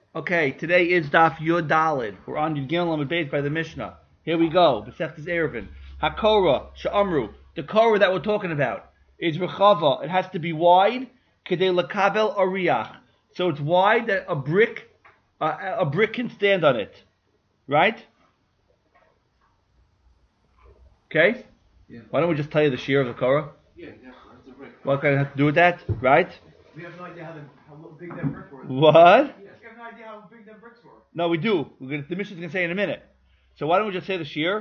Okay, today is Daf Yud Dalid. We're on Yud Gimel Amud Beis by the Mishnah. Here we go. B'sechtes Eruvin. Hakora she'amru. The korah that we're talking about is rechava. It has to be wide. Kedei lakabel ariach. So it's wide that a brick can stand on it. Right? Okay. Yeah. Why don't we just tell you the shear of the korah? Yeah, that's a brick. What can I have to do with that? Right? We have no idea how big that brick was. What? Yes, we have no idea how big that bricks were. No, we do. The Mishnah's going to say in a minute. So why don't we just say the shear?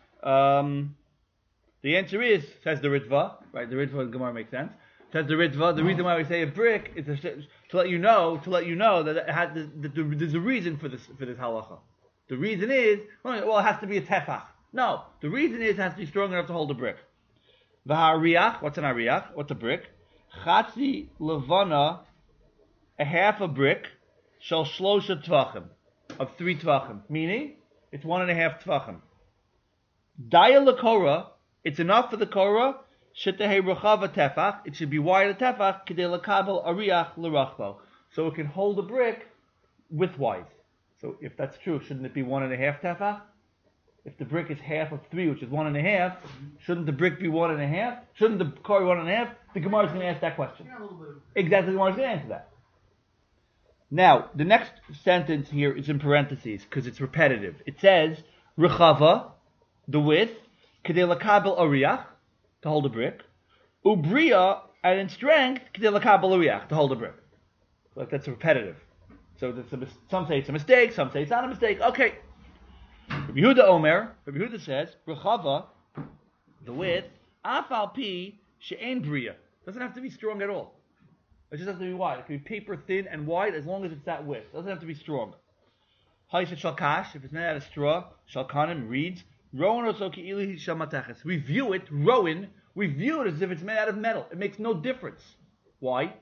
The answer is, says the Ritva, right? The Ritva in Gemara makes sense. Says the Ritva, the reason why we say a brick is to let you know that there's a reason for this halacha. The reason is, well, it has to be a tefach. No, the reason is it has to be strong enough to hold a brick. V'ha'ariach, what's an ariach? What's a brick? Chatzi levana, a half a brick, shall shlosha tvachim, of 3 tvachim, meaning it's 1.5 tvachim. Daya lekora, it's enough for the korah. Shetehei rechava tefach, it should be wide a tefach. Kedei lekabel ariach lerachbo, so it can hold a brick widthwise. So if that's true, shouldn't it be 1.5 tefach? If the brick is half of 3, which is 1.5, shouldn't the brick be 1.5? Shouldn't the korah be 1.5? The Gemara is going to ask that question. Yeah, a little bit. Exactly, the Gemara is going to answer that. Now, the next sentence here is in parentheses because it's repetitive. It says, Rechava, the width, Kedei lakabel ariach, to hold a brick, Ubriya, and in strength, Kedei lakabel ariach, to hold a brick. Like that's repetitive. So some say it's a mistake, some say it's not a mistake. Okay. Rabbi Yehuda says, Rechava, the width, Afal pi she'en briya. Doesn't have to be strong at all. It just has to be wide. It can be paper thin and wide as long as it's that width. It doesn't have to be strong. Haisha shalkash, if it's made out of straw, shalkanim reads, Rowan osoki ilihi shalmatachas. We view it as if it's made out of metal. It makes no difference. Why?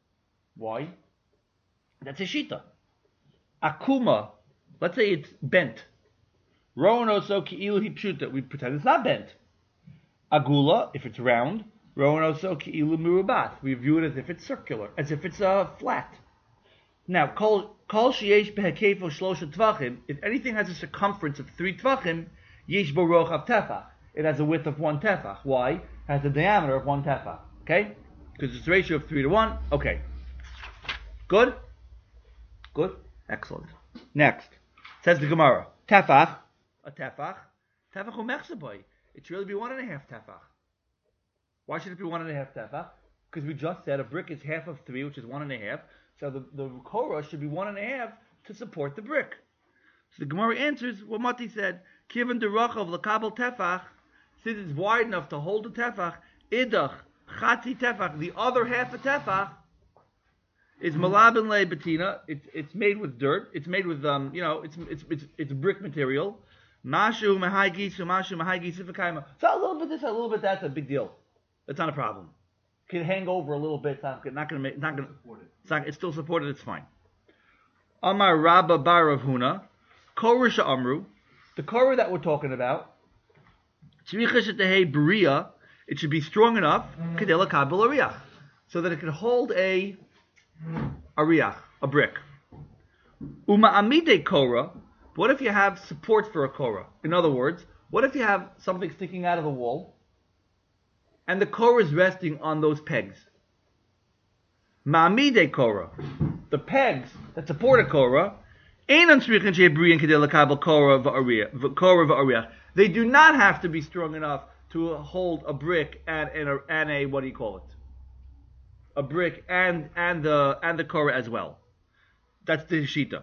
That's a shita. Akuma, let's say it's bent. Rowan osoki ilihi pshuta. We pretend it's not bent. Agula, if it's round, Rowan osoki ilu mirubat. We view it as if it's circular, as if it's flat. Now, kol sheyesh behekefo shlosha tvachim. If anything has a circumference of 3 tvachim, yesh bo rochav tefach. It has a width of 1 tefach. Why? It has a diameter of 1 tefach. Okay? Because it's a ratio of 3 to 1. Okay. Good? Excellent. Next. Says the Gemara. Tefach. A tefach. Tefach umechsaboy. It should really be 1.5 tefach. Why should it be 1.5 tefach? Because we just said a brick is half of 3, which is 1.5. So the korah should be 1.5 to support the brick. So the Gemara answers what Mati said. Kivan derachav lakabel tefach. Since it's wide enough to hold a tefach, idach chatzi tefach. The other half of tefach is malabin le betina. It's made with dirt. It's made with it's brick material. Mashu mahai gisu, mashu mahai gisu v'kaima. So a little bit this, a little bit that's a big deal. It's not a problem. It can hang over a little bit. It's still supported. It's fine. Amar Rabba bar Rav Huna, korah she'amru, the korah that we're talking about, tzricha shetehei b'riya, it should be strong enough kedei lakabel ariach, so that it can hold a ariach, a brick. Uma amide korah. What if you have support for a korah? In other words, what if you have something sticking out of the wall, and the korah is resting on those pegs? Ma'amide korah, the pegs that support a korah, they do not have to be strong enough to hold a brick and a what do you call it? A brick and the korah as well. That's the shita.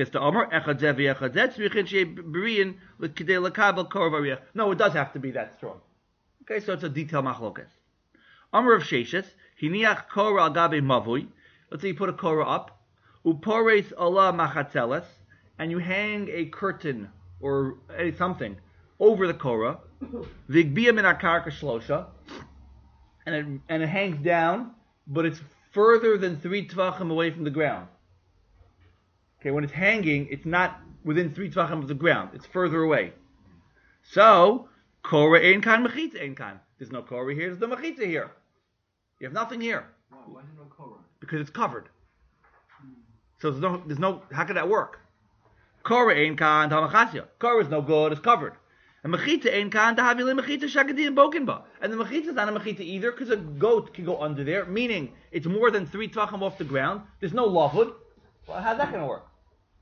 No, it does have to be that strong. Okay, so it's a detailed machlokas. Amar of Sheshes, hiniach korah al gabe mavui. Let's say you put a korah up, upores Allah machatzeles, and you hang a curtain or something over the korah. Vigbia min akarka shlosha, and it hangs down, but it's further than 3 tvachim away from the ground. Okay, when it's hanging, it's not within 3 tvachim of the ground. It's further away. So, korah ein kan, mechitza ein kan. There's no korah here, there's no mechitza here. You have nothing here. Why is there no korah? Because it's covered. So there's no. How could that work? Korah ein kan tamachasya. Korah is no good. It's covered. And mechita ein kan tahavile mechita shagadi and bokinba. And the mechita is not a mechita either because a goat can go under there. Meaning it's more than 3 tvachim off the ground. There's no lavud. Well, how's that going to work?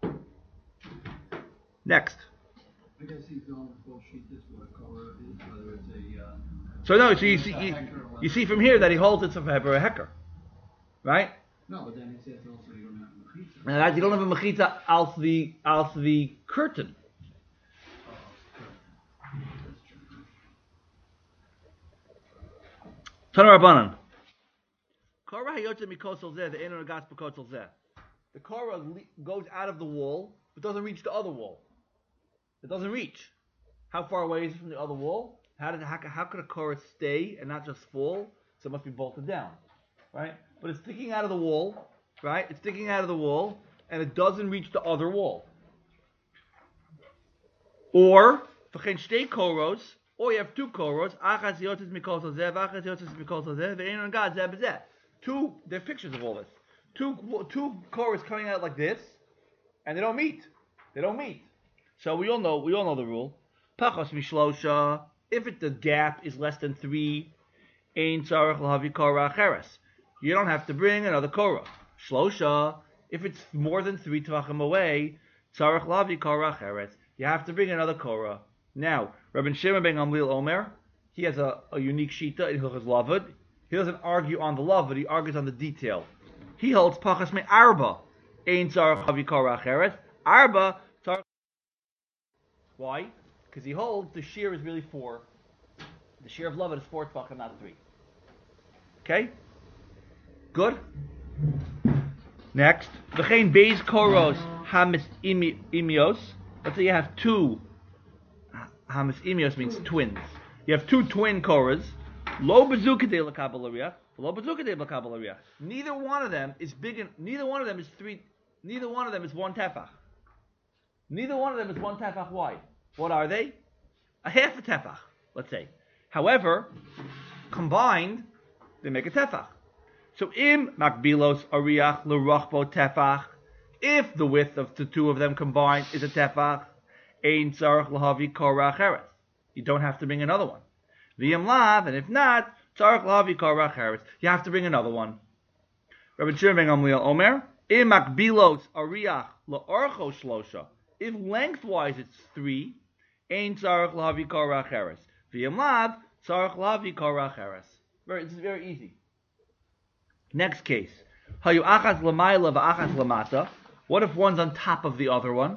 Next. I guess he's going with both sheets what a Korah is, whether it's a. So you see from here that he holds it's a hever a hecker, right? No, but then he says also you don't have a mechita. And you don't have a mechita als the curtain. Tanar Rabbanan. Korah hayotze mikosel zeh, the eno nagas b'kosel zeh. The Korah goes out of the wall, but doesn't reach the other wall. It doesn't reach. How far away is it from the other wall? How could a Korah stay and not just fall? So it must be bolted down, right? But it's sticking out of the wall, right? It's sticking out of the wall, and it doesn't reach the other wall. Or v'chein shtei koros, or you have 2 koros. Achas yotzes mikol zeh, v'achas yotzes mikol zeh, ve'ein gad zeh b'zeh. There are pictures of all this. Two koros coming out like this, and they don't meet. So we all know the rule. Pachos mishlosha. If the gap is less than 3, ein tzarich lahavi korah acheres. You don't have to bring another korah. Shlosha. If it's more than 3 tvachim away, tzarich lahavi korah acheres. You have to bring another korah. Now, Rabbi Shimon ben Gamliel Omer, he has a unique shita in Hilchos Lavud. He doesn't argue on the lavud, he argues on the detail. He holds pachas me arba, ein tzarich lahavi korah acheres. Arba tzarich. Why? Because he holds the shear is really 4. The shear of Lavud is 4 tvachim, not 3. Okay? Good? Next. V'chein beis koros hamis imios. Let's say you have 2. Hamis imios means twins. You have 2 twin koras. Lo bezukadei l'kabel lo bezukadei l'kabel. Neither one of them is big. Neither one of them is 3. Neither one of them is 1 tefach. Neither one of them is 1 tefach wide. What are they? A half a tefach, let's say. However, combined, they make a tefach. So, im makbilos ariach l'rachbo tefach, if the width of the 2 of them combined is a tefach, ein tzarich lahavi korah acheres. You don't have to bring another one. V'yim lav, and if not, tzarich lahavi korah acheres. You have to bring another one. Rabbi Shimon ben Gamliel Omer, im makbilos ariach l'orcho shlosha. If lengthwise it's 3, ein tzarich lahavi korah acheres. V'yim lav, tzarich lahavi korah acheres. This is very easy. Next case. Hayu achas l'mayla v'achas l'mata. What if one's on top of the other one?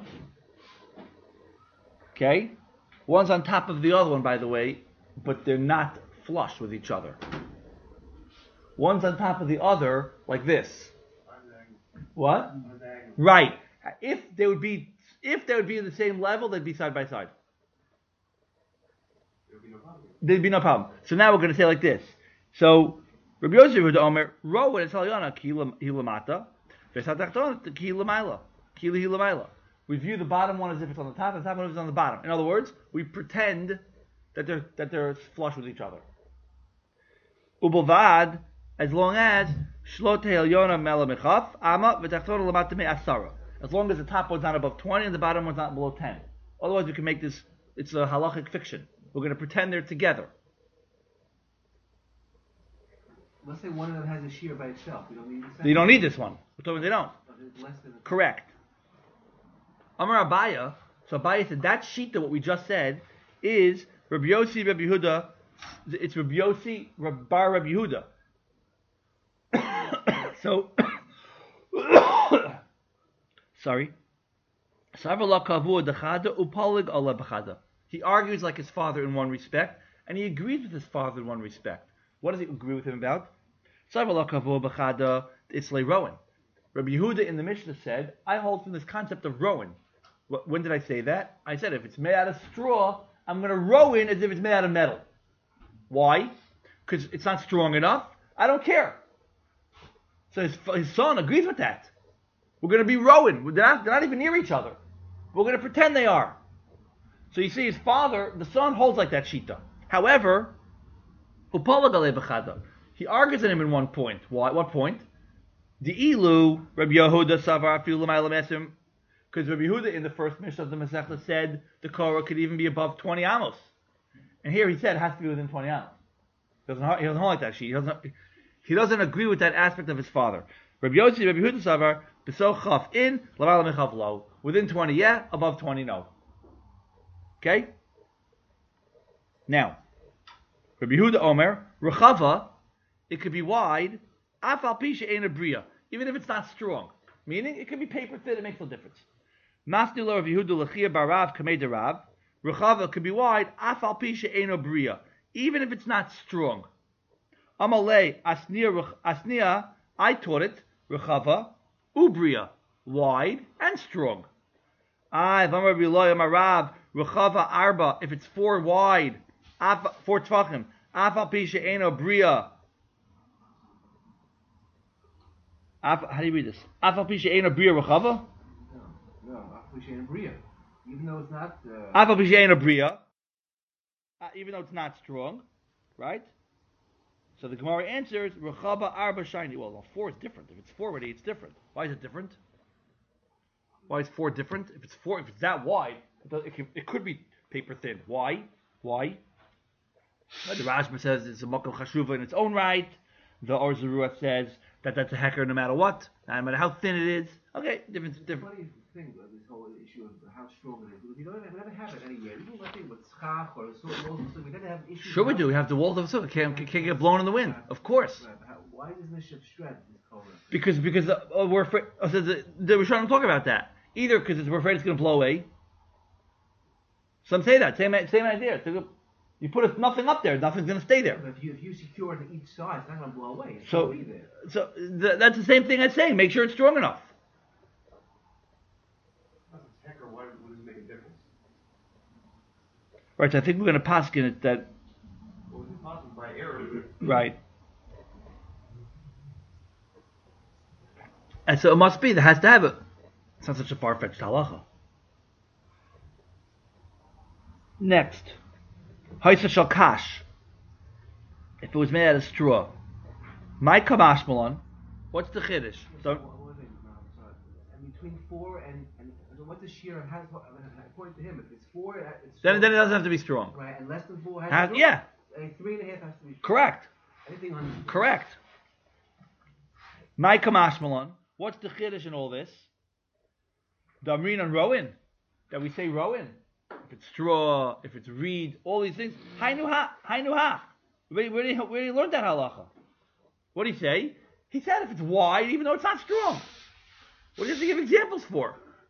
Okay? One's on top of the other one, by the way, but they're not flush with each other. One's on top of the other like this. What? Right. If they would be in the same level, they'd be side by side. There'd be no problem. So now we're going to say like this. So Rabbi Yosef would Omer, Rowan and Salyana ki lamata, v'satachtona ki lamayla, ki lamayla. We view the bottom one as if it's on the top, and the top one is on the bottom. In other words, we pretend that they're flush with each other. Ubavad, as long as shlot helyona mela mechaf ama v'tachtona lamata me asara. As long as the top one's not above 20 and the bottom one's not below 10. Otherwise, we can make this. It's a halachic fiction. We're going to pretend they're together. Let's say one of them has a shear by itself. We don't need the second. You don't need this one. We're talking they don't. But it's less than a Correct. Amar Abaya. So Abaya said that sheet that what we just said is Rabbi Yossi Rabbi Yehuda. It's Rabbi Yossi Bar Rabbi Yehuda. So sorry. He argues like his father in one respect, and he agrees with his father in one respect. What does he agree with him about? It's like Rowan. Rabbi Yehuda in the Mishnah said, I hold from this concept of Rowan. When did I say that? I said if it's made out of straw, I'm going to row in as if it's made out of metal. Why? Because it's not strong enough. I don't care. So his son agrees with that. We're going to be rowing. They're not even near each other. We're going to pretend they are. So you see his father, the son holds like that shita. However, he argues at him in one point. Why? What point? The ilu Rabbi Yehuda savar afilu l'mayla mesim, because Rabbi Yehuda in the first Mishnah of the Masechta said the Korah could even be above 20 amos, and here he said it has to be within 20 amos. He doesn't like that sheet. He doesn't agree with that aspect of his father. Rabbi Yossi, Rabbi Yehuda savar b'so chaf in l'mayla mechav lo, within 20 yeah, above 20 no. Okay. Now, Rabbi Yehuda Omer rechava, it could be wide. Afal pisha ain't a bria, even if it's not strong. Meaning, it could be paper thin, it makes no difference. Masni lo Rav Yehuda lechia barav kamei derav. Rechava could be wide. Afal pisha ain't a bria, even if it's not strong. Amalei asnia, I taught it. Rechava ubria, wide and strong. V'amar Biloy amarav rechava arba, if it's 4 wide, 4 tvachim. Afal pisha ain't a bria. How do you read this? Afal pisha ain't a bria rechava? No, afal pisha ain't a bria. Even though it's not... Afal pisha ain't a bria. Even though it's not strong. Right? So the Gemara answers, rechava arba shiny. Well, no, 4 is different. If it's 4 already, it's different. Why is it different? Why is 4 different? If it's that wide, it could be paper thin. Why? The Rashba says it's a makom chashuva in its own right. The Or Zarua says that's a hecker no matter what, no matter how thin it is. Okay, different. Funny thing about this whole issue of how strong it is, because we never have it anywhere. Even nothing with schach or we never have issues. Sure we do. We have the walls of the can't get blown in the wind. Of course. Right. Why doesn't this ship shred this color? Because we're afraid. So we're trying to talk about that. Either because we're afraid it's going to blow away. Some say that same idea. You put nothing up there, nothing's going to stay there. But if you secure it to each side, it's not going to blow away. So that's the same thing as saying, make sure it's strong enough. Why would it make a difference? Right, so I think we're going to paskin it that... Well, it's possible by error. Right. And so it must be, that has to have it. It's not such a far-fetched halacha. Next. Haisa shal kash. If it was made out of straw. My kamash malon. What's the chiddush? And between 4 and what's the shear? According to him, if it's 4, it's then it doesn't have to be strong. Right, and less than 4 has to be yeah. And 3.5 has to be strong. Correct. Anything on Correct. My kamash malon. What's the chiddush in all this? The amrin and rowan. That we say rowan. If it's straw, if it's reed, all these things. Hainu ha. Where do you learn that halacha? What did he say? He said if it's wide, even though it's not strong. What do you have to give examples for?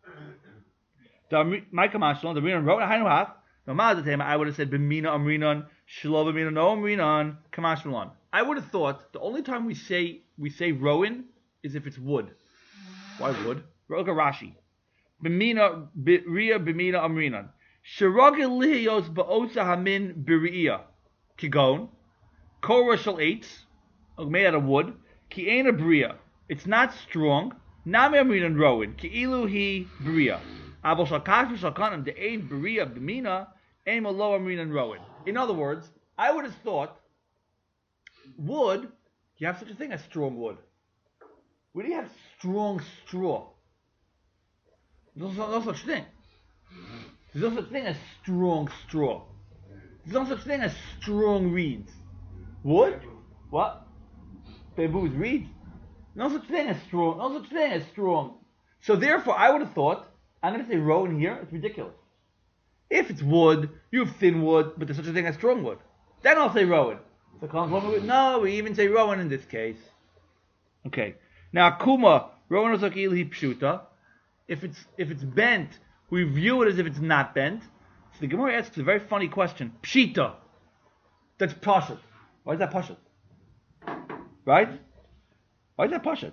My kamashon, the amrin and rowan, hainu ha. I would have said b'mina amrinon, shelo b'mina no amrinon, kamashmalon. I would have thought the only time we say rowan is if it's wood. Why wood? Look at Rashi. B'mina ria b'mina amrinon. Sheragil lihiyos ba'osa hamin b'riya. Kigon. Korah shel eitz. Made out of wood. Ki ain a bria. It's not strong. Nami amrinon rowan. Ki ilu hi bria. Abel shal kash v'shal kanan de ain bria b'mina. Ain malo amrinon rowan. In other words, I would have thought wood, you have such a thing as strong wood. Where do you have strong straw? There's no such thing. There's no such thing as strong straw. There's no such thing as strong reeds. Wood? What? Bamboo is reeds. No such thing as strong. No such thing as strong. So therefore, I would have thought, I'm going to say rowan here. It's ridiculous. If it's wood, you have thin wood, but there's such a thing as strong wood. Then I'll say rowan. So no, we even say rowan in this case. Okay. Now, kuma, rowan osakil hi pshuta. If it's bent, we view it as if it's not bent. So the Gemara asks a very funny question. Pshita. That's pashut. Why is that pashut? Right? Why is that pashut?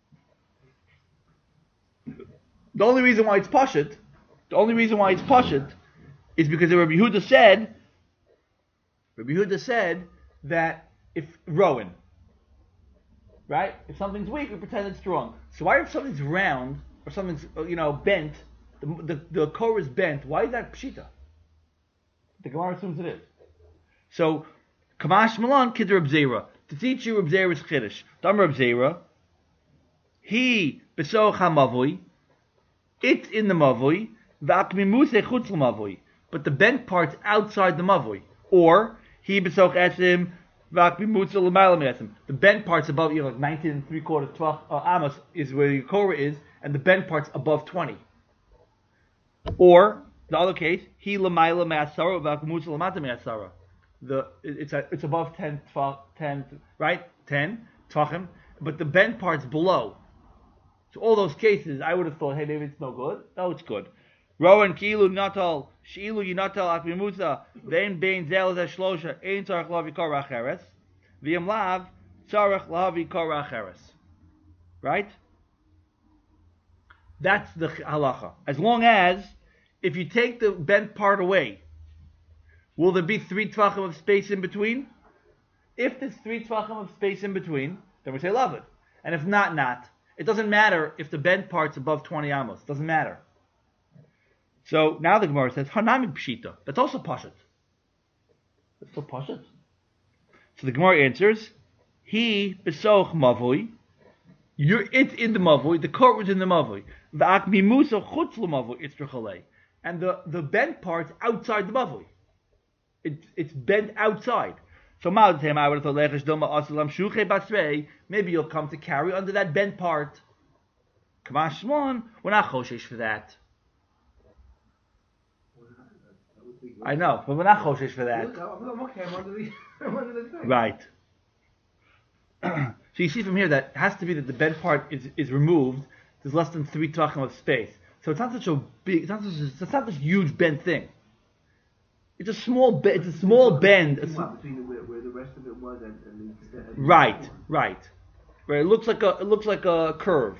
The only reason why it's pashut is because Rabbi Yehuda said that if rowan, right? If something's weak, we pretend it's strong. So why if something's round or something's bent, the core is bent? Why is that pshita? The Gemara assumes it is. So Kamash Malan Kid Reb Zera. To teach you Reb Zera's chiddush. Dam Reb Zera. He besoch hamavui. It's in the mavui. V'akmimuse chutz l'mavui. But the bent part's outside the mavui. Or he besoch esim. The bent part's above, like 19 and 3/4, 12 amos is where the Korah is, and the bent part's above 20. Or the other case, he lamayla me'asara v'akmutza lamata me'asara. It's above 10, 12, 10, right? 10 tachim, but the bent part's below. So all those cases, I would have thought, hey, maybe it's no good. No, it's good. Rowan kilu natal shilu yinatal akmimutza vein bein zel shlosha ein tzarich lavi korah acheres v'yam lav tzarich lavi korah acheres. Right? That's the halacha. As long as if you take the bent part away, will there be 3 tvachim of space in between? If there's 3 tvachim of space in between, then we say love it. And if not. It doesn't matter if the bent part's above 20 amos. It doesn't matter. So now the Gemara says, Hanami Pshita. That's also Pashat. That's still Pashat. So the Gemara answers, He besoch mavui. It's in the mavui. The court was in the mavui. V'akmimusa chutz l'mavui itzrachalei. And the bent part's outside the mavui. It's bent outside. So I would have thought, maybe you'll come to carry under that bent part. Kamash Shmon, we're not choshesh for that. I know, but we're not choshesh for that. Right. So you see from here that it has to be that the bent part is removed. There's less than 3 tvachim of space. So it's not such a big, it's not this huge bent thing. It's a small bend. It's a small bend. Between where the rest of it was and right. Where it looks like a curve.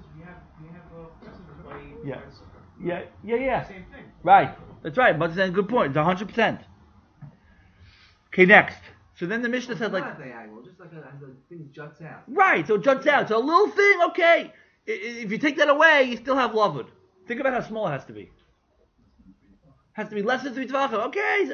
Yeah. Same thing. Right. That's right. But that's a good point. It's 100%. Okay, next. So then the Mishnah said like. Not diagonal, just like the thing juts out. Right. So it juts out. So a little thing. Okay. If you take that away, you still have lavud. Think about how small it has to be. Has to be less than 3 tvachim. Okay.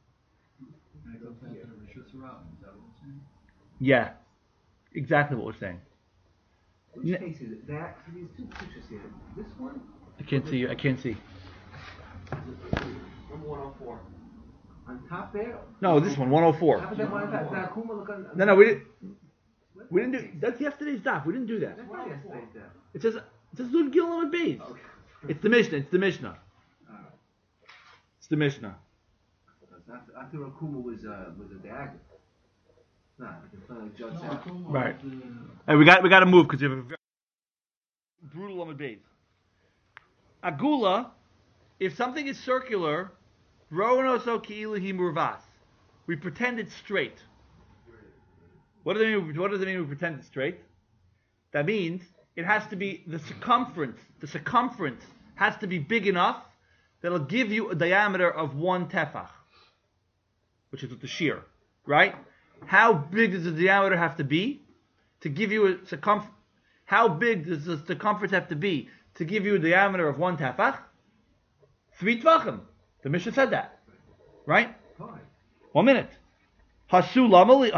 Yeah. Exactly what we're saying. Which case is it? That? So these 2 pictures here. This one? I can't see you. I can't see. Number 104. On top there? No, this one, 104. How about that one? That Akuma look on. No, we didn't do. That's yesterday's daf. We didn't do that. That's not yesterday's there. It says Lud Gilon and Beis. Okay. It's the Mishnah. It's the Mishnah. After Akuma was a diagonal. Nah, it's not like juts out. Right. Hey, we got to move because you have a very brutal on the base. Agula, if something is circular, roanoso ki'iluhi murvas. We pretend it's straight. What does it mean we pretend it's straight? That means it has to be the circumference has to be big enough that'll give you a diameter of 1 tefach, which is with the shear, right? How big does the diameter have to be to give you a circumference? How big does the circumference have to be to give you a diameter of 1 tefach? 3 tvachim. The Mishnah said that, right? Fine. 1 minute. Hasulamali.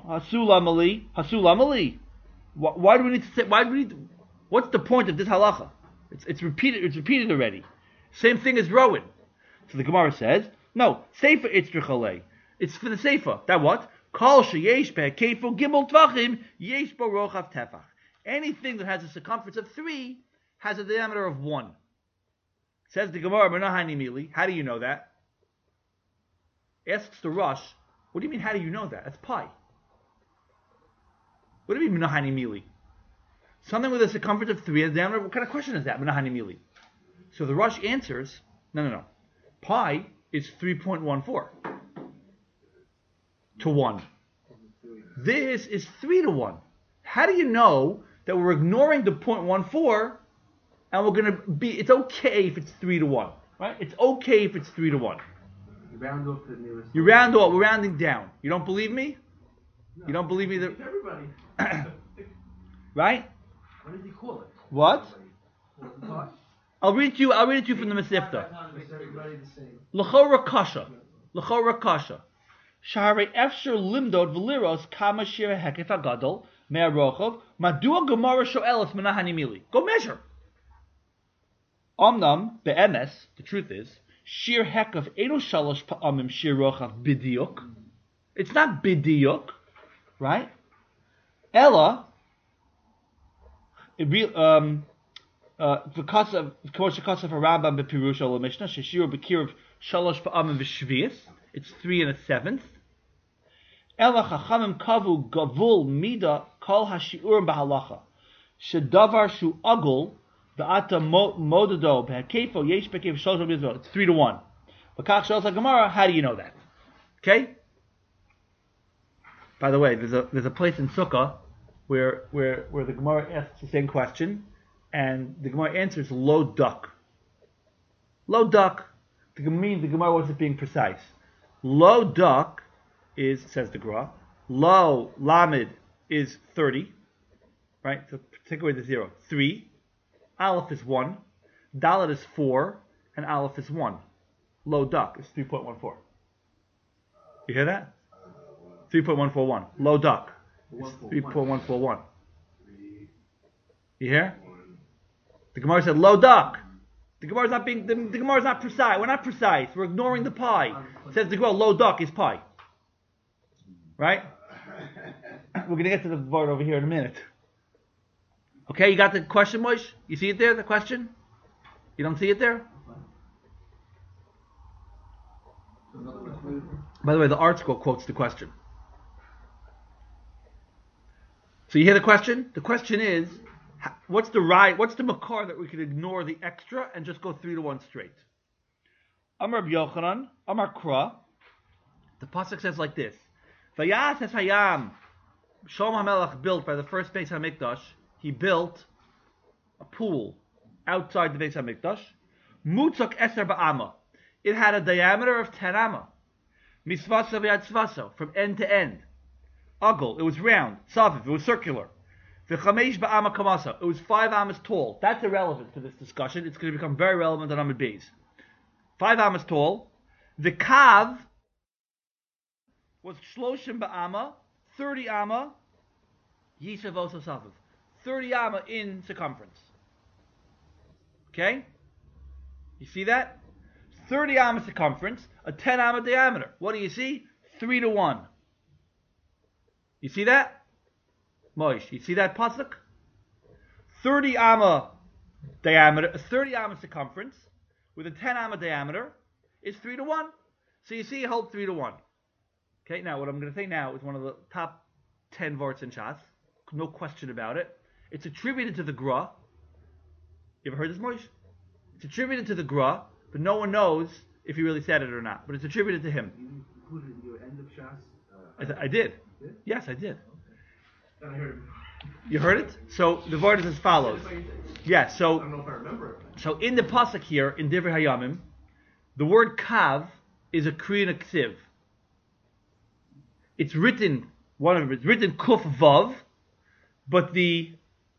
Why do we need to say? What's the point of this halacha? It's repeated. It's repeated already. Same thing as Rowan. So the Gemara says, no, Sefer Itzrichalei. It's for the Sefer. That what? Kol sheyesh be'keifo gimel tvachim yesh bo rochav tefach. Anything that has a circumference of 3 has a diameter of 1. Says the Gemara, Menahani Mili. How do you know that? Asks the Rosh, what do you mean, how do you know that? That's pi. What do you mean, Menahani Mili? Something with a circumference of 3 has a diameter. What kind of question is that, Menahani Mili? So the Rosh answers, no. Pi is 3.14 to 1. This is 3 to 1. How do you know that we're ignoring the 0.14 and we're going to be, it's okay if it's 3 to 1, right? It's okay if it's 3 to 1. You round off to the nearest. You round off, we're rounding down. You don't believe me? No. You don't believe me? Everybody. Right? What did he call it? What? Pi? I'll read it to you from the Masifta. Is everybody the same? L'chora kasha. Shahare Efshar Limdod Veliros Kama Shir Hekef Agadol Mea Rochov Madua Gemara Shoelis Menahani Mili. Go measure. Omnam be'emes, the truth is, Shir Hekef Edo Shalosh Pa'amim Shir Rochav Bidiyuk. It's not Bidiyuk, right? Ella, because of Rambam bePirusha Ola Mishnah, Sheshir Bekir of Shalosh Pa'amim V'Shvius. It's 3 1/7. Ela Chachamim Kavu Gavul Mida Kol HaShiurim B'Halacha Shedavar Shu Agul Da'ata Modado B'Hakefo Yesh Bekev Shalosh B'Yisrael. It's 3 1. V'Kach Shalosh HaGemara. How do you know that? Okay. By the way, there's a place in Sukkah where the Gemara asks the same question, and the Gemara answers lo duck. Lo duck. The Gemara wasn't being precise. Lo duck is, says the Gra, lo lamed is 30, right? So take away the 0. 3, aleph is 1, dalet is 4, and aleph is 1. Lo duck is 3.14. You hear that? 3.141. Lo duck is 3.141. You hear? The Gemara said lo duck. The Gemara is not precise. We're not precise. We're ignoring the pi. It says the Gemara lo duck is pi. Right? We're going to get to the word over here in a minute. Okay, you got the question, Moish? You see it there, the question? You don't see it there? By the way, the art scroll quotes the question. So you hear the question? The question is, what's the makar that we could ignore the extra and just go 3 1 straight? Amar B'Yochanan, Amar Kra. The pasuk says like this: Vayas es hayam. Shlomo HaMelech built by the first Beis HaMikdash. He built a pool outside the Beis HaMikdash. Mutzak eser ba'ama. It had a diameter of 10 amma. Misvaso v'yad svaso, from end to end. Ugl, it was round. Saviv, it was circular. V'chamesh ba'ama kamasa, it was 5 amas tall. That's irrelevant to this discussion. It's going to become very relevant on Amud Beis. 5 amas tall. The kav was shloshim ba'ama, 30 amma, yishav osa saviv. 30 amma in circumference. Okay? You see that? 30 amma circumference, a 10 amma diameter. What do you see? 3 1. You see that? Moish, you see that pasuk? 30 amma diameter, a 30 amma circumference with a 10 amma diameter is 3 1. So you see, you hold 3 1. Okay, now what I'm going to say now is one of the top 10 vorts in Shas. No question about it. It's attributed to the Gra. You ever heard this, Moish? It's attributed to the Gra, but no one knows if he really said it or not. But it's attributed to him. You included it in your end of Shas? I did. You did? Yes, I did. I heard it. You heard it? So the word is as follows. Yeah, I so don't know if I remember it. so in the pasuk here in Divrei Hayamim, the word kav is a kriya and a ksiv. It's written kuf vav, but the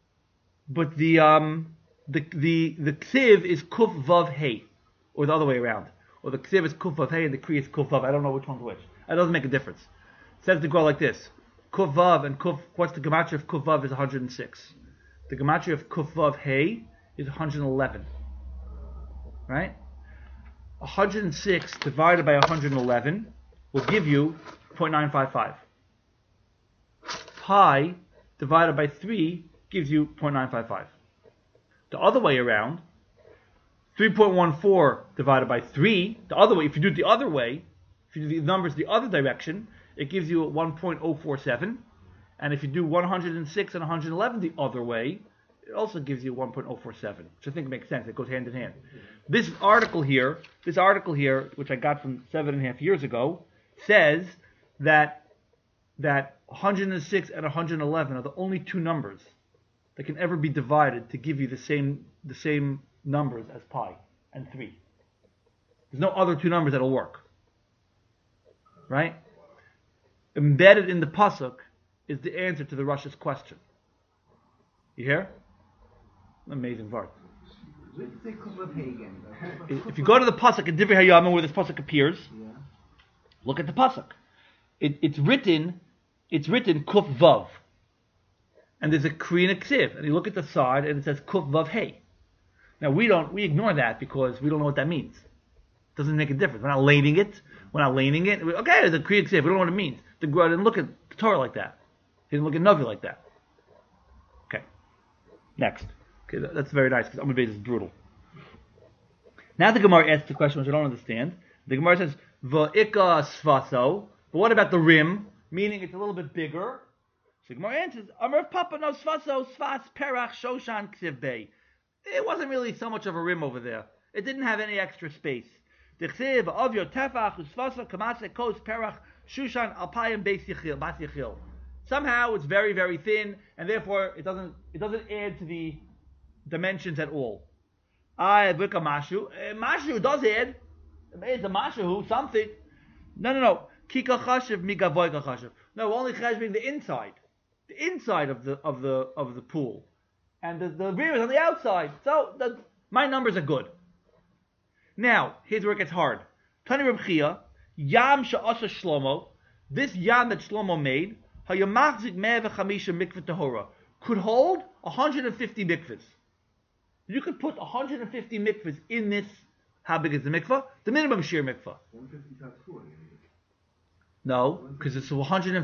ksiv is kuf vav hey, or the other way around, or the ksiv is kuf vav hey and the kriya is kuf vav. I don't know which one's which. It doesn't make a difference. It says the Gemara like this: kuf vav and kuf. What's the gematria of kuf vav is 106. The gematria of kuf vav hey is 111. Right? 106 divided by 111 will give you 0.955. Pi divided by 3 gives you 0.955. The other way around, 3.14 divided by 3, the other way, if you do it the other way, if you do the numbers the other direction, it gives you 1.047. And if you do 106 and 111 the other way, it also gives you 1.047, which I think makes sense. It goes hand in hand. This article here, which I got from 7.5 years ago, says that 106 and 111 are the only two numbers that can ever be divided to give you the same numbers as pi and 3. There's no other two numbers that'll work. Right? Embedded in the pasuk is the answer to the Russia's question. You hear? Amazing part. Where did they come with hay again? If you go to the pasuk in Divrei Hayamim where this pasuk appears, Yeah. look at the pasuk. it's written Kuf Vav. And there's a Kriya Ksiv. And you look at the side and it says Kuf Vav Hey. Now we ignore that because we don't know what that means. It doesn't make a difference. We're not laning it. Okay, there's a Kriya Ksiv. We don't know what it means. The Gemara didn't look at the Torah like that. He didn't look at Navi like that. Okay. Next. Okay, that's very nice because Amud Beis is brutal. Now the Gemara asks the question which I don't understand. The Gemara says, V'ika svaso. But what about the rim? Meaning it's a little bit bigger. So the Gemara answers, Amar Papa no svaso, svas perach shoshan ksiv bei. It wasn't really so much of a rim over there. It didn't have any extra space. The ksiv of your tefach usvaso kamase kos perach shushan alpayim beis yichil. Somehow it's very, very thin, and therefore it doesn't add to the dimensions at all. Mashu. Mashu does add. It's a mashu, something. No. Kika chashiv migavoy chashiv. No, only chashiving the inside of the pool, and the rear is on the outside. So my numbers are good. Now here's where it gets hard. Tani Reb Chia, Yam she'asa Shlomo. This yam that Shlomo made, hayamachzik 150 mikveh tahora, could hold 150 mikvahs. You could put 150 mikvahs in this. How big is the mikvah? The minimum shear mikvah. 150 times 4. No, because it's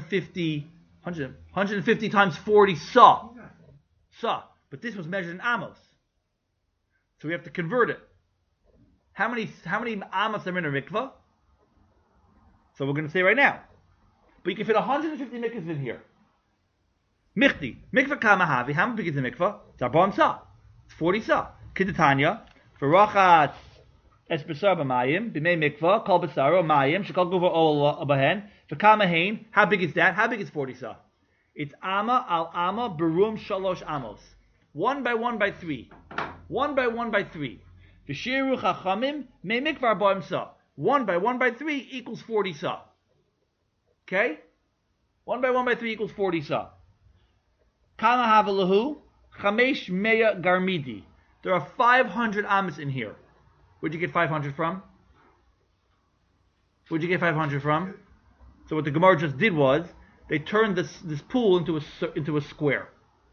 150 times 40 sa. Sa. But this was measured in amos. So we have to convert it. How many amos are in a mikvah? So we're going to say right now. But you can fit 150 mikvahs in here. Michti. Mikvah kama havi. How big is the mikvah? It's arba'am sa. It's 40 sa. Kidatanya. V'rachat es besar b'mayim. B'mei mikvah. Kol besaro. Mayim. Shekol guva ol abahen. V'kama hain. How big is that? How big is 40 sa? It's ama al ama berum shalosh amos. 1 by 1 by 3. 1 by 1 by 3. V'shiru chachamim. Mei mikvah arba'am sa. 1 by 1 by 3 equals 40 sa. Okay? 1 by 1 by 3 equals 40 sa. Kama havalahu. Chamesh meya garmidi. There are 500 amas in here. Where'd you get 500 from? Where'd you get 500 from? So what the Gemara just did was they turned this pool into a square.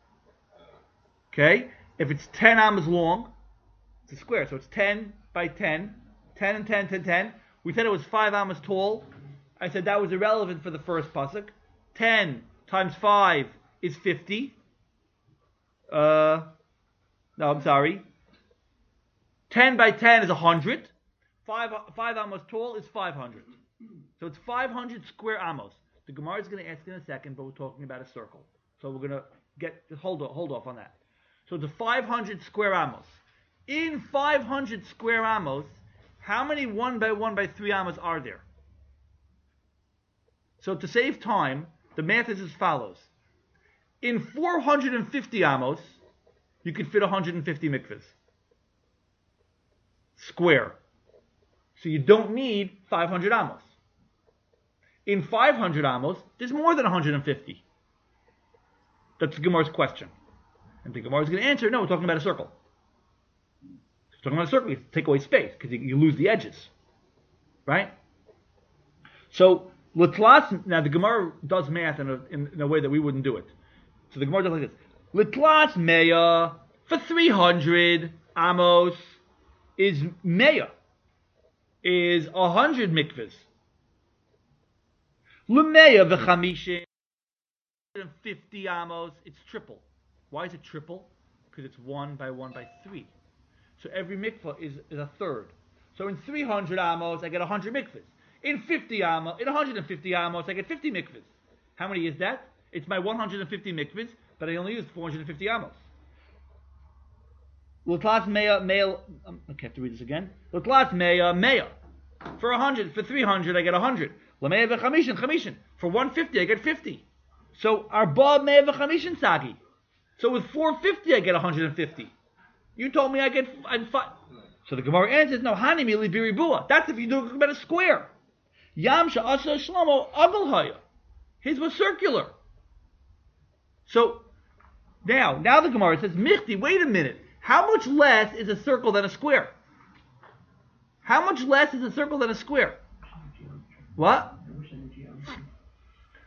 Okay? If it's 10 amas long, it's a square. So it's 10 by 10, 10 and 10, 10, 10. We said it was 5 amas tall. I said that was irrelevant for the first pasuk. 10 times 5 is 50. No, I'm sorry. 10 by 10 is 100. 5 amos tall is 500. So it's 500 square amos. The Gemara is going to ask in a second, but we're talking about a circle. So we're going to just hold off on that. So it's a 500 square amos. In 500 square amos, how many 1 by 1 by 3 amos are there? So to save time, the math is as follows. In 450 amos, you could fit 150 mikvahs. Square. So you don't need 500 amos. In 500 amos, there's more than 150. That's the Gemara's question. And the Gemara is going to answer, no, we're talking about a circle. We're talking about a circle, you take away space, because you lose the edges. Right? So, now the Gemara does math in a way that we wouldn't do it. So the Gemara does like this. Litlas meya for 300 amos is meya, is 100 mikvahs. L'meya v'chamishin 150 amos, it's triple. Why is it triple? Because it's 1 by 1 by 3. So every mikvah is a third. So in 300 amos, I get 100 mikvahs. In 150 amos, I get 50 mikvahs. How many is that? It's my 150 mikvahs, but I only used 450 amos. L'tlas meya, okay, I have to read this again. L'tlas meya. For 300, I get 100. L'meya v'chamishin. For 150, I get 50. So, arba meya v'chamishin sagi. So with 450, I get 150. You told me I get 5. So the Gemara answers, no, hanimi li biribua. That's if you do about a square. Yam sha'asa shlomo aval haya. His was circular. So, now the Gemara says, Michti, wait a minute. How much less is a circle than a square? How much less is a circle than a square? What?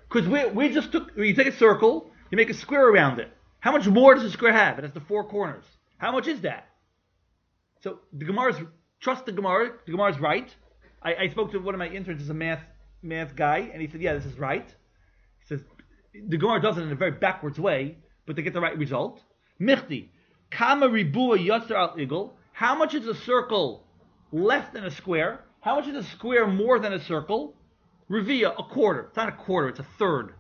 Because we just took, you take a circle, you make a square around it. How much more does a square have? It has the four corners. How much is that? So the Gemara's, trust the Gemara's right. I spoke to one of my interns as a math guy, and he said, yeah, this is right. He says, the Gemara does it in a very backwards way, but they get the right result. Michti, kama ribua yotzer al igel. How much is a circle less than a square? How much is a square more than a circle? Revia, a quarter. It's not a quarter, it's a third.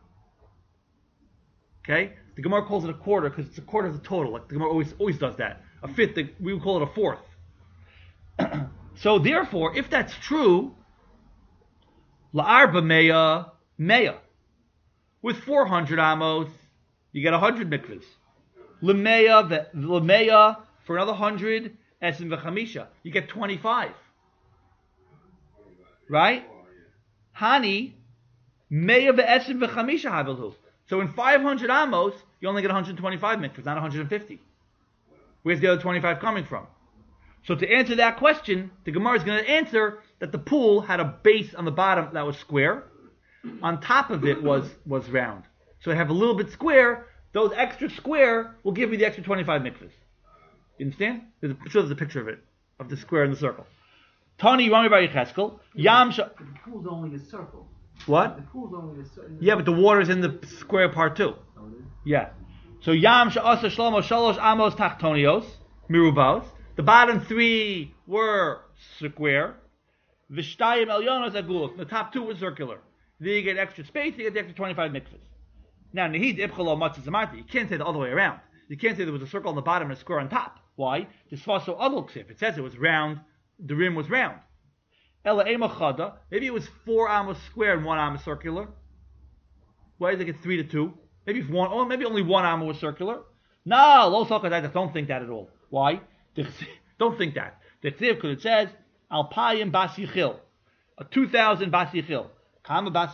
Okay? The Gemara calls it a quarter because it's a quarter of the total. Like the Gemara always does that. A fifth, we would call it a fourth. So therefore, if that's true, la'arba meya. With 400 amos, you get 100 mikvahs. L'meya, for another 100, esim v'chamisha, you get 25. Right? Hani, meya ve'esim v'chamisha havelhu. So in 500 amos, you only get 125 mikvahs, not 150. Where's the other 25 coming from? So to answer that question, the Gemara is going to answer that the pool had a base on the bottom that was square. On top of it was round. So I have a little bit square. Those extra square will give me the extra 25 mikvahs. You understand? There's a picture of it, of the square and the circle. Tani Rami Bar Yecheskel. The pool's only a circle. What? The pool's only a circle. Yeah, but the water is in the square part too. Oh, it is? Yeah. So Yam Sha'asa Shlomo Shalosh Amos Tachtonios Mirubaos. The bottom three were square. Vishtayim Elyonos Agulos. The top two were circular. Then you get extra space, you get the extra 25 mikvahs. Now, Nehid Ibchalo Matzah Zamarti. You can't say the other way around. You can't say there was a circle on the bottom and a square on top. Why? The Svaso Adolksif. It says it was round, the rim was round. Ela Ema Chada. Maybe it was 4 amos square and 1 amos circular. Why did they get 3 to 2? Maybe only 1 amos was circular. No, Lo Sokadai, don't think that at all. Why? Don't think that. The Ksiv, because it says, Alpayim Bas Yichil. A 2,000 Bas Yichil. Kama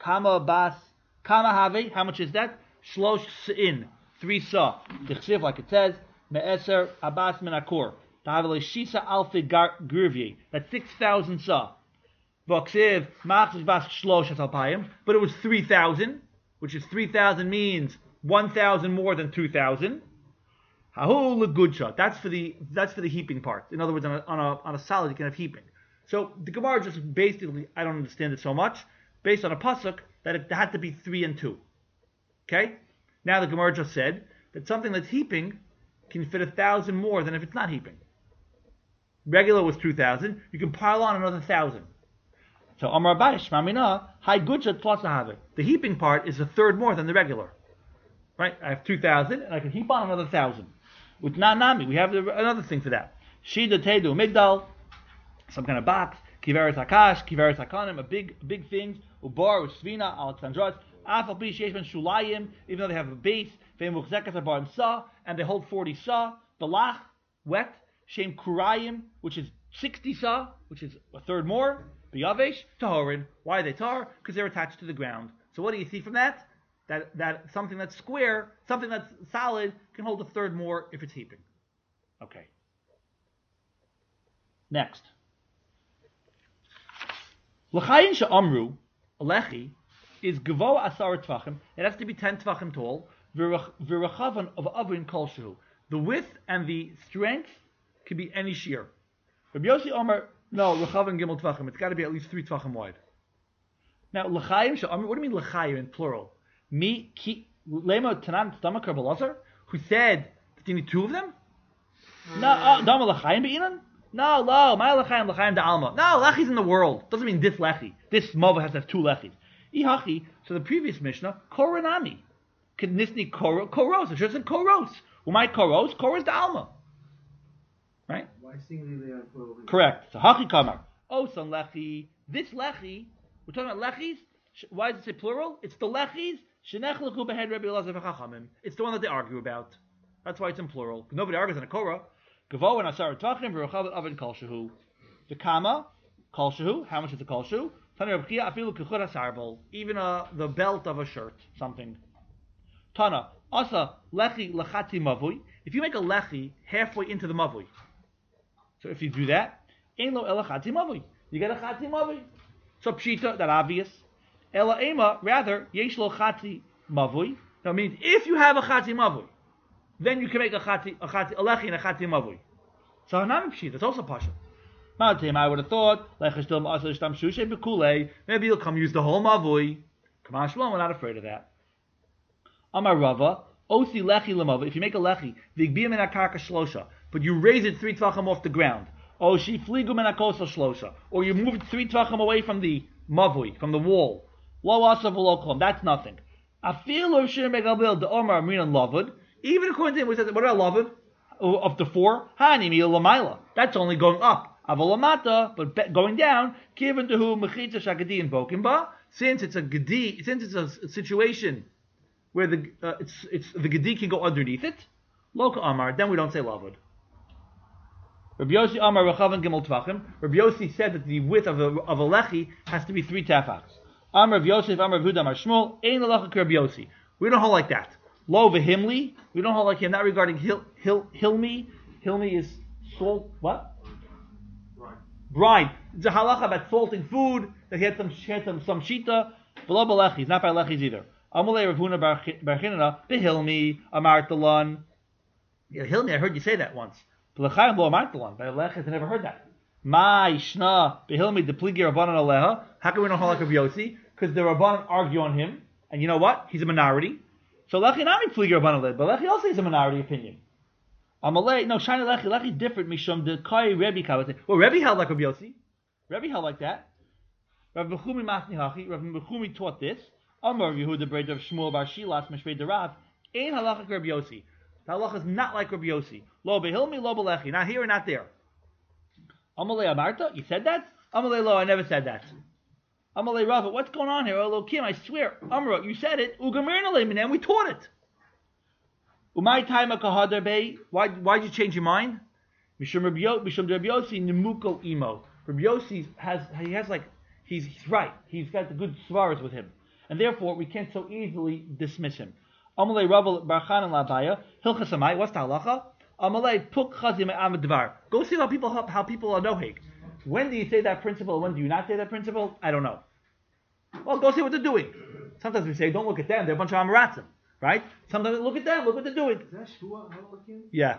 Have, how much is that? Shlosh Se'in, 3 Sa. The Ksiv, like it says, Me'eser Abbas Menakur. Tahavale Shisa Alfi Gurvye. That's 6,000 Sa. V'Ksiv, Machzish Bas Shlosh Alpayim. But it was 3,000, which is 3,000 means 1,000 more than 2,000. Hahu legudsha. That's for the heaping part. In other words, on a solid you can have heaping. So the Gemara just basically, I don't understand it so much, based on a pasuk that it had to be 3 and 2. Okay. Now the Gemara just said that something that's heaping can fit 1,000 more than if it's not heaping. Regular was 2,000. You can pile on another 1,000. So Amar Abaye Shmamina Hai Gudsha Tlasahave. The heaping part is a third more than the regular. Right. I have 2,000 and I can heap on another 1,000. With Nanami, we have another thing for that. Shida Tedu Migdal, some kind of box. Kiveres Hakash, Kiveres Hakanim, a big thing. Ubar, Usvina, Alexandros, Afal Pi Sheshman Shulayim, even though they have a base. Ve'im Uchzekas Abarim Sa, and they hold 40 Sa. The Lach, wet. Shem Kurayim, which is 60 Sa, which is a third more. Biyavesh, Tahorin. Why are they tar? Because they're attached to the ground. So what do you see from that? That something that's square, something that's solid, can hold a third more if it's heaping. Okay. Next. L'chayin she'amru, a lechi, is gavo asar tvachim. It has to be 10 tvachim tall. V'rechavan of avrin kol shehu. The width and the strength can be any shear. Rabbi Yossi Omer, no, rechavan gimel tvachim. It's got to be at least 3 tvachim wide. Now, l'chayin she'amru, what do you mean l'chayin in plural? Lema Tanan Tamakar Balazar, who said that you need 2 of them? No, Dama L'chaim Be'inan? No, my L'chaim Da Alma. No, Lechi's in the world. Doesn't mean this Lechi. This Mova has to have 2 Lechis. Ihachi, so the previous Mishnah, Koranami. Nisni Koros. It should have said Koros. Umay Koros, Koros Da Alma. Right? Why singly they are plural? Correct. So Hachi Kamar. Oh, son Lechi. This Lechi, we're talking about Lechis. Why does it say plural? It's the Lechis. It's the one that they argue about. That's why it's in plural. Nobody argues on a Korah. Gavo and Asar Tachim v'Rechav Oven Kol Shehu. The Kama Kol Shehu. How much is the Kol Shehu? Tana Reb Chia Afilu Kechur Hasarbol. Even the belt of a shirt, something. Tana Asa Lechi Lechati Mavui. If you make a Lechi halfway into the Mavui, so if you do that, Ein Lo Elachati Mavui. You get a Chati Mavui. So Pshita, that obvious. Ela ema, rather, yesh lo chatzi mavui. That means if you have a chatzi mavui, then you can make a lechi and a chatzi mavui. So hanami pshit, that's also pasha. I would have thought, maybe you'll come use the whole mavui. Come on, Shalom, we're not afraid of that. Amar Rava, osi lechi lemavui. If you make a lechi, v'igbiya min akarka shlosha, but you raise it 3 tvachim off the ground, or she fligu min akosa shlosha, or you move it 3 tvachim away from the mavui, from the wall. Lo asav lo klam. That's nothing. Afilu shir megabil the Omar Minan Lavud. Even according to him, we said, what about Lavud? Of the 4, Hani mi lamaila. That's only going up. Avalamata, but going down. Given to whom mechitza shagadi and bokimba. Since it's a gedi, since it's a situation where the gedi can go underneath it. Loka Amar. Then we don't say Lavud. Rabbi Yossi Amar Rechavan Gimel Tvachim. Rabbi Yossi said that the width of a lechi has to be 3 tefachs. Amar Rav Yosef, Amar Rav Huda, Amar Shmuel, Ein Halacha Rabbi Yossi. We don't hold like that. Lo v'himli. We don't hold like him. Not regarding hilmi. Hilmi is salt. What? Brine. It's a halacha about salting food. That he had some shita. V'lo b'lechi. It's not by lechis either. Amalei Rav Huna bar Chinana b'hilmi Amar Talan. Yeah, hilmi. I heard you say that once. B'lechayim lo Amar Talan. By lechis, I never heard that. Ma ishna behilmi depligi Rabbanan aleha. How can we not hold like Rabbi Yossi? Because the Rabbanan argue on him, and you know what? He's a minority. So lechi nami pligi Rabbanan aleha, but lechi also is a minority opinion. Amalei, no, shiny lechi is different. Mishum the kai Rebbe kavase. Well, Rebbe held like Rabbi Yossi. Rebbe held like that. Rabbi Bechumi masni hachi. Rabbi Bechumi taught this. Amar Yehuda breder of Shmuel bar Shilas meshvei derav. Ein halacha Rabbi Yossi. The halacha is not like Rabbi Yossi. Lo behilmi, lo belechi. Not here and not there. Amalei Amarta, you said that? Amalei Lo, I never said that. Amalei Rava, what's going on here? Oh, Kim, I swear. Amra, you said it. Ugamirna Leimanem, we taught it. Umay Taima Kahadar Bey, why'd you change your mind? Mishum Rabbi Yossi Nimuko Imo. Rabbi Yossi he's right. He's got the good svaras with him. And therefore, we can't so easily dismiss him. Amalei Rava Barchan and Labaya, Hilchas Amai, what's the halacha? Amalei Puk Chazim Amadvar. Go see how people are nohig. When do you say that principle? When do you not say that principle? I don't know. Well, go see what they're doing. Sometimes we say, don't look at them. They're a bunch of Amaratzim, right? Sometimes look at them. Look what they're doing. Is that Shua? Yeah.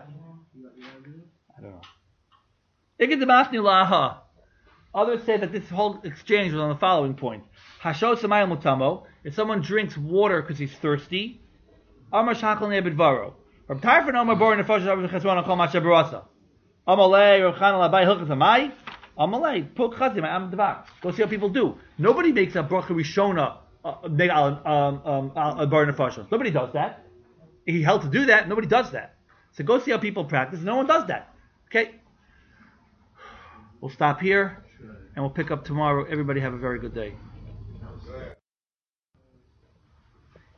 I don't know. Others say that this whole exchange was on the following point. Hashos Samayim Mutamo. If someone drinks water because he's thirsty, Amar Shachal Nebedvaro. From Tarfon Omar Bor Nefesh Rabbi Chesron Kol Masha Barasa. Amalei Rav Chanan Labai Hilchas Amai. Amalei Puk Chazim Am Dvar. Go see how people do. Nobody makes a bracha rishona Bar Nefesh. Nobody does that. He held to do that. Nobody does that. So go see how people practice. No one does that. Okay. We'll stop here and we'll pick up tomorrow. Everybody have a very good day.